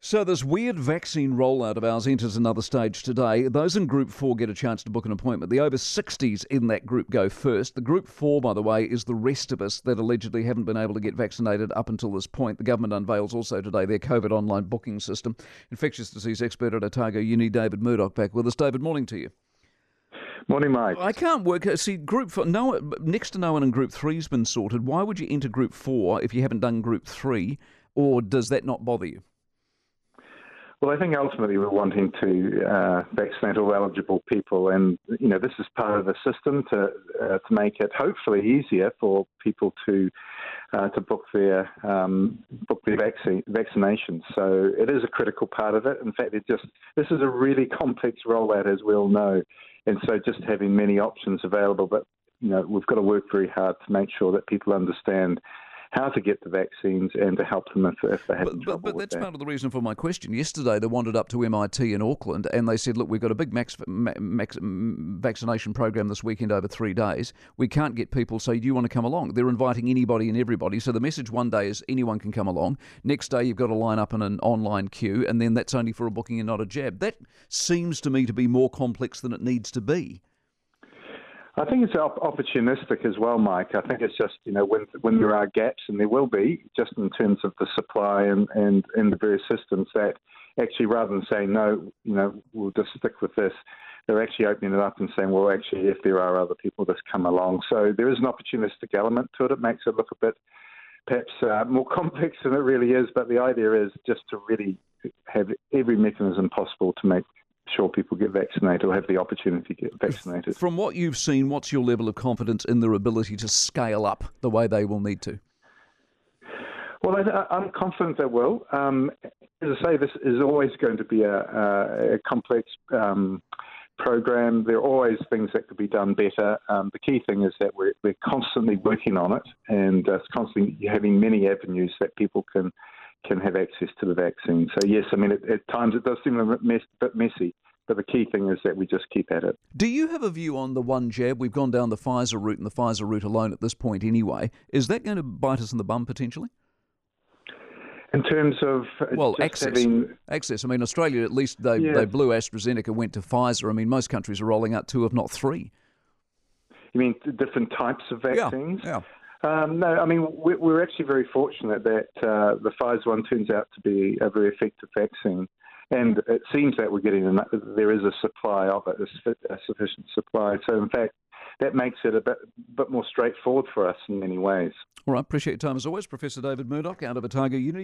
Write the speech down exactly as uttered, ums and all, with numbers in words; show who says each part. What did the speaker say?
Speaker 1: So this weird vaccine rollout of ours enters another stage today. Those in Group four get a chance to book an appointment. The over sixties in that group go first. The Group four, by the way, is the rest of us that allegedly haven't been able to get vaccinated up until this point. The government unveils also today their COVID online booking system. Infectious disease expert at Otago Uni, David Murdoch, back with us. David, morning to you.
Speaker 2: Morning, Mike.
Speaker 1: I can't work. See, Group four, no, next to no one in Group three has been sorted. Why would you enter Group four if you haven't done Group three, or does that not bother you?
Speaker 2: Well, I think ultimately we're wanting to uh, vaccinate all eligible people, and you know this is part of the system to uh, to make it hopefully easier for people to uh, to book their um, book their vaccine vaccinations. So it is a critical part of it. In fact, it just this is a really complex rollout, as we all know, and so just having many options available. But you know we've got to work very hard to make sure that people understand how to get the vaccines and to help them if, if they have
Speaker 1: but,
Speaker 2: trouble
Speaker 1: but, but
Speaker 2: with
Speaker 1: that's
Speaker 2: that.
Speaker 1: part of the reason for my question. Yesterday they wandered up to M I T in Auckland and they said, look, we've got a big max, max vaccination program this weekend over three days. We can't get people, so do you want to come along? They're inviting anybody and everybody. So the message one day is anyone can come along. Next day you've got to line up in an online queue, and then that's only for a booking and not a jab. That seems to me to be more complex than it needs to be.
Speaker 2: I think it's op- opportunistic as well, Mike. I think it's just, you know, when when there are gaps, and there will be, just in terms of the supply and, and, and the various systems, that actually rather than saying, no, you know, we'll just stick with this, they're actually opening it up and saying, well, actually, if there are other people, just come along. So there is an opportunistic element to it. It makes it look a bit perhaps uh, more complex than it really is, but the idea is just to really have every mechanism possible to make sure people get vaccinated or have the opportunity to get vaccinated.
Speaker 1: From what you've seen, what's your level of confidence in their ability to scale up the way they will need to?
Speaker 2: Well, I, I'm confident they will. Um, as I say, this is always going to be a, a, a complex um, program. There are always things that could be done better. Um, the key thing is that we're, we're constantly working on it, and uh, constantly having many avenues that people can can have access to the vaccine. So yes, I mean, at, at times it does seem a bit, mess, bit messy, but the key thing is that we just keep at it.
Speaker 1: Do you have a view on the one jab? We've gone down the Pfizer route and the Pfizer route alone at this point anyway. Is that going to bite us in the bum potentially?
Speaker 2: In terms of
Speaker 1: well,
Speaker 2: just
Speaker 1: access.
Speaker 2: having...
Speaker 1: Access. I mean, Australia, at least they,
Speaker 2: yeah.
Speaker 1: they blew AstraZeneca, went to Pfizer. I mean, most countries are rolling out two, if not three.
Speaker 2: You mean different types of vaccines?
Speaker 1: Yeah, yeah.
Speaker 2: Um, no, I mean, we're actually very fortunate that uh, the Pfizer one turns out to be a very effective vaccine. And it seems that we're getting enough, there is a supply of it, a sufficient supply. So, in fact, that makes it a bit, bit more straightforward for us in many ways.
Speaker 1: All right, appreciate your time as always. Professor David Murdoch out of Otago Uni.